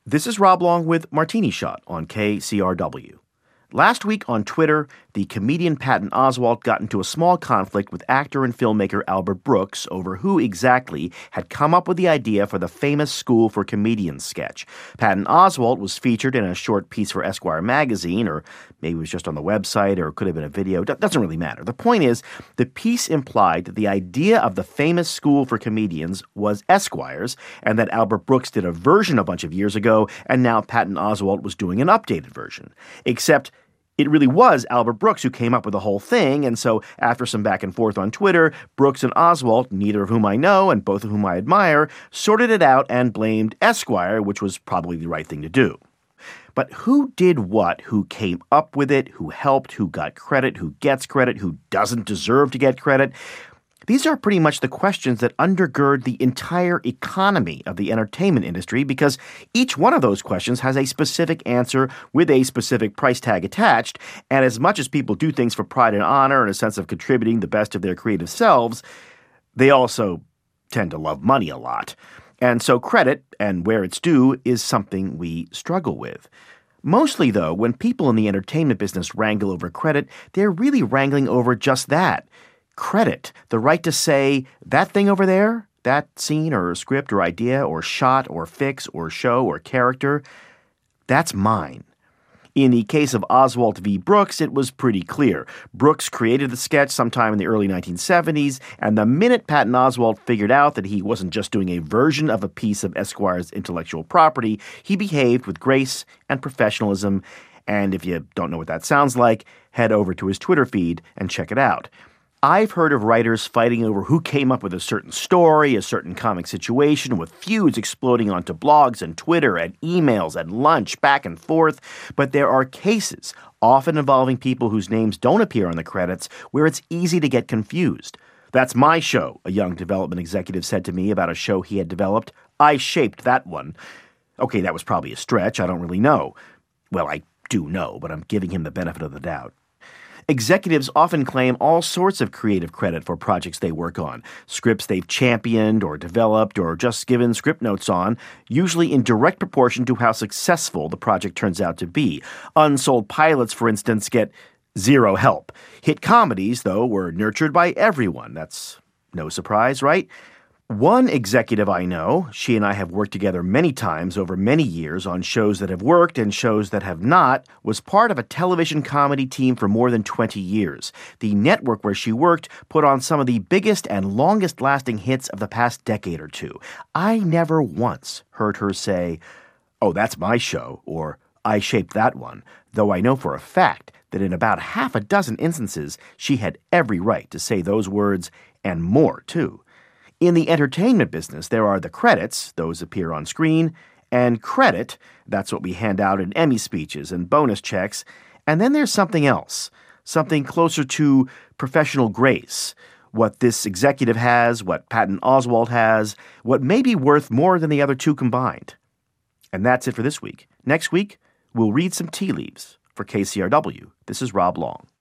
This is Rob Long with Martini Shot on KCRW. Last week on Twitter, the comedian Patton Oswalt got into a small conflict with actor and filmmaker Albert Brooks over who exactly had come up with the idea for the famous School for Comedians sketch. Patton Oswalt was featured in a short piece for Esquire magazine, or maybe it was just on the website, or it could have been a video. Doesn't really matter. The point is, the piece implied that the idea of the famous School for Comedians was Esquire's, and that Albert Brooks did a version a bunch of years ago, and now Patton Oswalt was doing an updated version. Except it really was Albert Brooks who came up with the whole thing, and so after some back and forth on Twitter, Brooks and Oswalt, neither of whom I know and both of whom I admire, sorted it out and blamed Esquire, which was probably the right thing to do. But who did what, who came up with it, who helped, who got credit, who gets credit, who doesn't deserve to get credit? These are pretty much the questions that undergird the entire economy of the entertainment industry, because each one of those questions has a specific answer with a specific price tag attached, and as much as people do things for pride and honor and a sense of contributing the best of their creative selves, they also tend to love money a lot. And so credit, and where it's due, is something we struggle with. Mostly, though, when people in the entertainment business wrangle over credit, they're really wrangling over just that. Credit, the right to say, that thing over there, that scene or script or idea or shot or fix or show or character, that's mine. In the case of Oswalt v. Brooks, it was pretty clear. Brooks created the sketch sometime in the early 1970s, and the minute Patton Oswalt figured out that he wasn't just doing a version of a piece of Esquire's intellectual property, he behaved with grace and professionalism, and if you don't know what that sounds like, head over to his Twitter feed and check it out. I've heard of writers fighting over who came up with a certain story, a certain comic situation, with feuds exploding onto blogs and Twitter and emails and lunch back and forth. But there are cases, often involving people whose names don't appear on the credits, where it's easy to get confused. "That's my show," a young development executive said to me about a show he had developed. "I shaped that one." Okay, that was probably a stretch. I don't really know. Well, I do know, but I'm giving him the benefit of the doubt. Executives often claim all sorts of creative credit for projects they work on, scripts they've championed or developed or just given script notes on, usually in direct proportion to how successful the project turns out to be. Unsold pilots, for instance, get zero help. Hit comedies, though, were nurtured by everyone. That's no surprise, right? One executive I know, she and I have worked together many times over many years on shows that have worked and shows that have not, was part of a television comedy team for more than 20 years. The network where she worked put on some of the biggest and longest-lasting hits of the past decade or two. I never once heard her say, "Oh, that's my show," or "I shaped that one," though I know for a fact that in about half a dozen instances, she had every right to say those words and more, too. In the entertainment business, there are the credits, those appear on screen, and credit, that's what we hand out in Emmy speeches and bonus checks, and then there's something else, something closer to professional grace, what this executive has, what Patton Oswalt has, what may be worth more than the other two combined. And that's it for this week. Next week, we'll read some tea leaves. For KCRW, this is Rob Long.